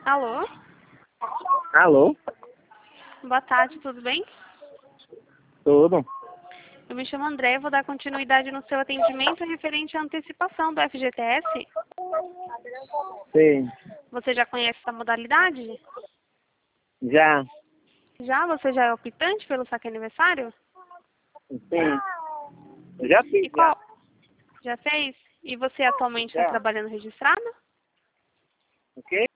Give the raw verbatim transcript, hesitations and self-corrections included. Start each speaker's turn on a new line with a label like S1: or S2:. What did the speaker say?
S1: Alô?
S2: Alô?
S1: Boa tarde, tudo bem?
S2: Tudo?
S1: Eu me chamo André, vou dar continuidade no seu atendimento referente à antecipação do F G T S.
S2: Sim.
S1: Você já conhece essa modalidade?
S2: Já?
S1: Já? Você já é optante pelo saque aniversário?
S2: Sim. Eu já fiz,
S1: E
S2: já.
S1: qual? Já fez? E você atualmente está
S2: Já.
S1: trabalhando registrado?
S2: O quê?